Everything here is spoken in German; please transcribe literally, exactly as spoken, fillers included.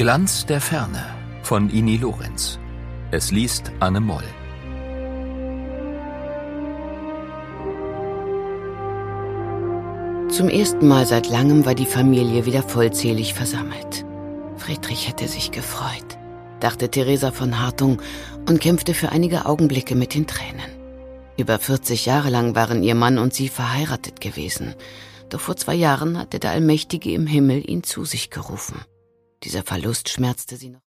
Glanz der Ferne von Ini Lorenz. Es liest Anne Moll. Zum ersten Mal seit langem war die Familie wieder vollzählig versammelt. Friedrich hätte sich gefreut, dachte Theresa von Hartung und kämpfte für einige Augenblicke mit den Tränen. Über vierzig Jahre lang waren ihr Mann und sie verheiratet gewesen. Doch vor zwei Jahren hatte der Allmächtige im Himmel ihn zu sich gerufen. Dieser Verlust schmerzte sie noch.